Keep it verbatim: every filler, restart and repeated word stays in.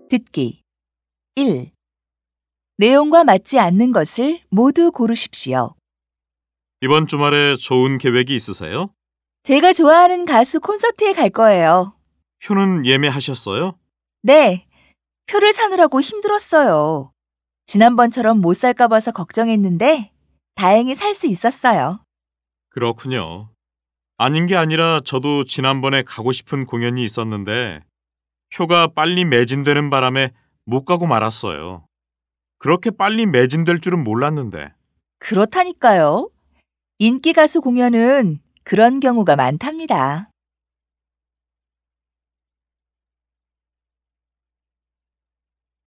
듣기 일. 내용과 맞지 않는 것을 모두 고르십시오. 이번 주말에 좋은 계획이 있으세요? 제가 좋아하는 가수 콘서트에 갈 거예요. 표는 예매하셨어요? 네, 표를 사느라고 힘들었어요. 지난번처럼 못 살까 봐서 걱정했는데 다행히 살 수 있었어요. 그렇군요. 아닌 게 아니라 저도 지난번에 가고 싶은 공연이 있었는데 표가 빨리 매진되는 바람에 못 가고 말았어요. 그렇게 빨리 매진될 줄은 몰랐는데. 그렇다니까요. 인기 가수 공연은 그런 경우가 많답니다.